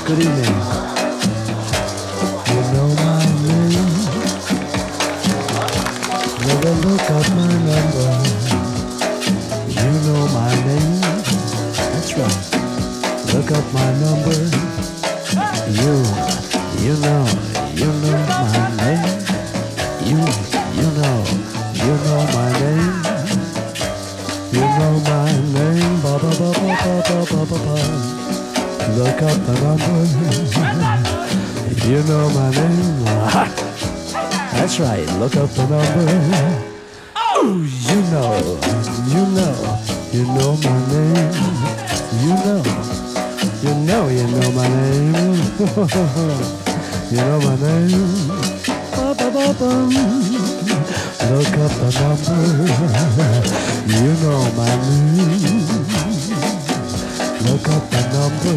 Good evening. You know my name. Never look up my number. You know my name. That's right. Look up my number. You know my name. You know my name. You know my name. Ba ba ba ba ba ba ba ba ba. Look up the number. You know my name. That's right. Look up the number. Oh, you know my name. You know my name. You know my name. Ba-ba-ba-bum. Look up the number. You know my name. Look up the number.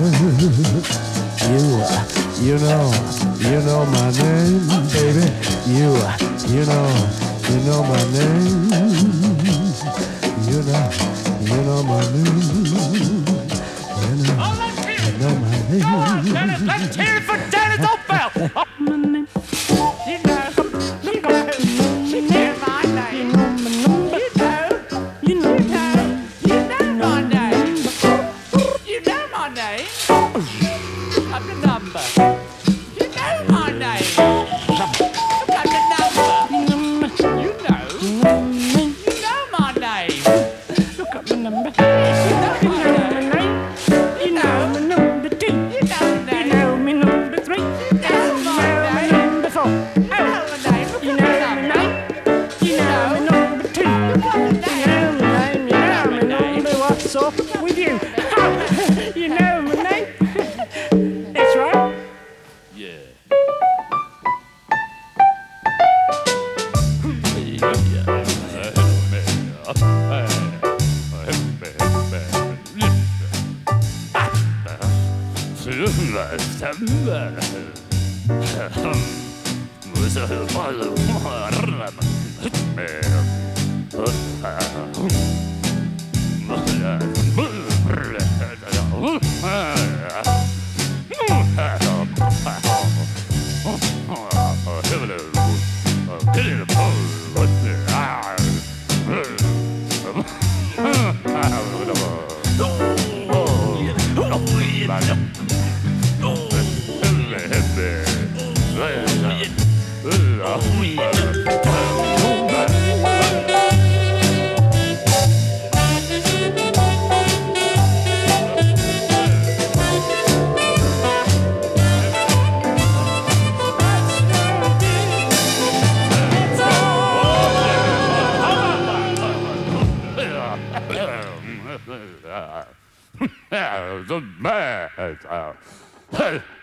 You know my name, baby. You know my name. You know my name. You know my name. Let's hear it for Dennis Opel. You know my name. You know my name. You know my name. I'm the number. You know my name. I'm the number. You know my name. Look up the number. You know my name. You know my number 2. You know You know my number 3. You know my name. number 4. You know my name. You know my name. You know my number 2. You know my name. You know my number. What's up with you? You know my name. That's right. Yeah. The man.